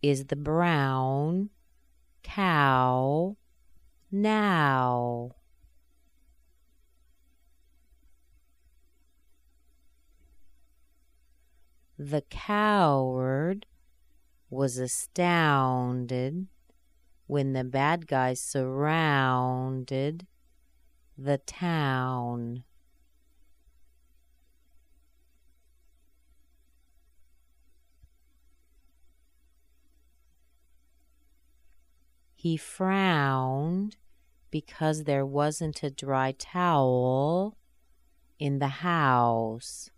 is the brown cow now? The coward was astounded when the bad guys surrounded the town. He frowned because there wasn't a dry towel in the house.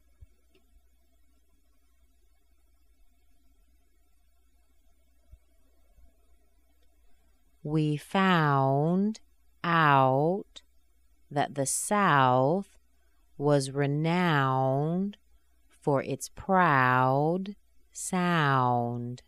We found out that the South was renowned for its proud sound.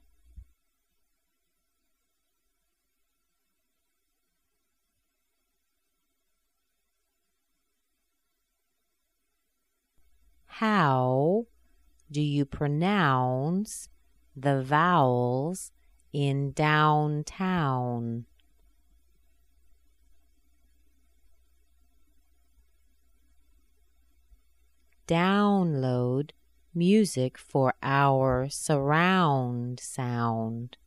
How do you pronounce the vowels in downtown? Download music for our surround sound.